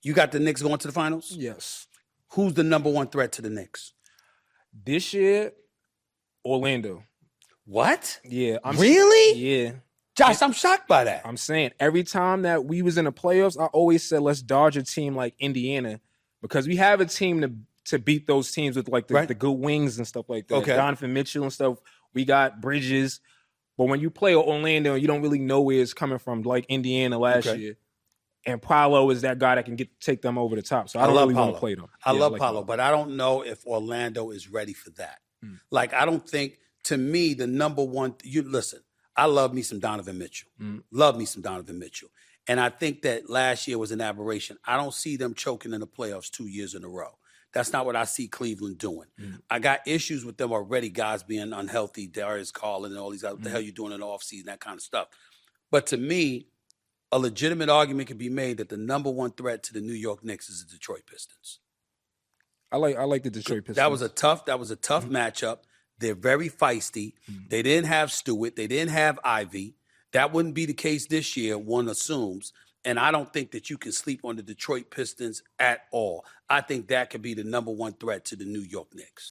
You got the Knicks going to the finals? Yes. Who's the number one threat to the Knicks? This year, Orlando. What? Yeah. Really? Yeah. Josh, I'm shocked by that. I'm saying every time that we was in the playoffs, I always said let's dodge a team like Indiana because we have a team to beat those teams with like the good wings and stuff like that. Okay. Donovan Mitchell and stuff. We got Bridges. But when you play Orlando, you don't really know where it's coming from, like Indiana last year. And Paolo is that guy that can take them over the top. So I don't really want to play them. I love Paolo, but I don't know if Orlando is ready for that. Like, I don't think, to me, the number one, listen, I love me some Donovan Mitchell. Love me some Donovan Mitchell. And I think that last year was an aberration. I don't see them choking in the playoffs 2 years in a row. That's not what I see Cleveland doing. I got issues with them already, guys being unhealthy, Darius Garland and all these what the hell you doing in the offseason, that kind of stuff. But to me, a legitimate argument can be made that the number one threat to the New York Knicks is the Detroit Pistons. I like the Detroit Pistons. That was a tough matchup. They're very feisty. They didn't have Stewart. They didn't have Ivy. That wouldn't be the case this year, one assumes. And I don't think that you can sleep on the Detroit Pistons at all. I think that could be the number one threat to the New York Knicks.